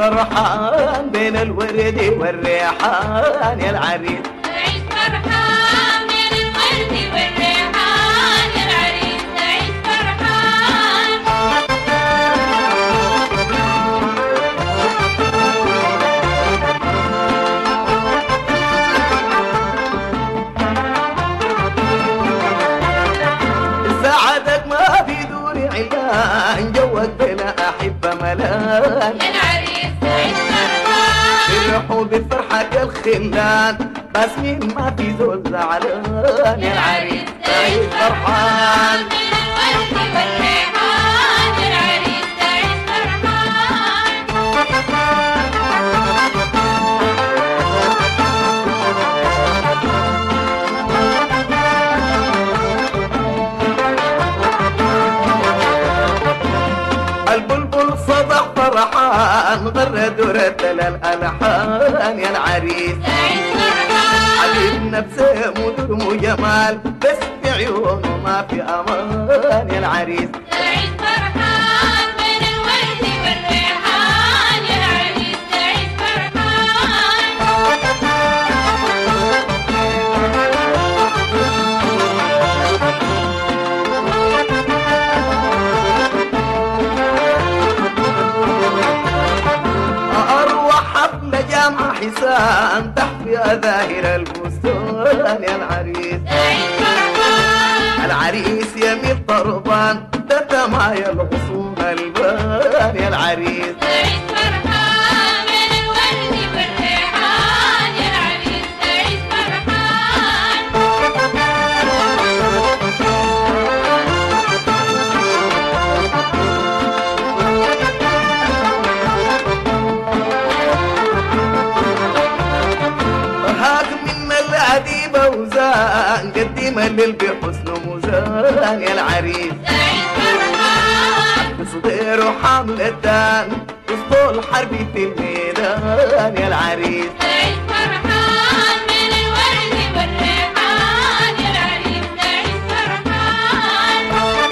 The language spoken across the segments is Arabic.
فرحان بين الورد والريحان يا العريس. تعيش فرحان بين الورد والريحان يا العريس. تعيش فرحان. سعدك ما في دون علان جوك بلا أحبة ملان يا العريس. تعيش فرحان. فرحوا بفرحك الخلان بس مين ما في زول زعلان يا العريس. تعيش فرحان بين الورد والريحان يا العريس. تعيش فرحان. البلبل صبح فرحان غرد ورتل الألحان يا العريس. تعيش فرحان. حبيب نفسه مدرم وجمال بس في عيونه ما في أمان يا العريس. تعيش فرحان بين الورد والريحان يا العريس. تعيش فرحان. أروح حفلة جامعة حسان تحفي ظاهر البستان يا العريس. تعيش فرحان. العريس يميل طربان تتمايل غصون البان يا العريس. تعيش فرحان بين الورد والريحان يا العريس. تعيش فرحان. هاك من العديبة وزان قدم الليل بحسن مزان يا العريس. تعيش فرحان. بصديره حملتان وسط الحرب في الميدان يا العريس. تعيش فرحان بين الورد والريحان يا العريس. تعيش فرحان.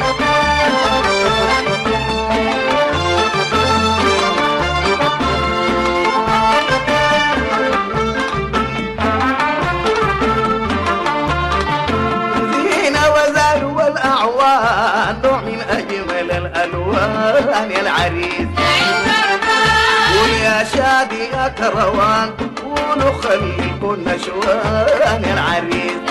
زينة وزال والأعوان نوع من أجمل الألوان يا العريس. تعيش فرحان. قول يا شادي يا كروان قولوا خليكن نشوان يا العريس.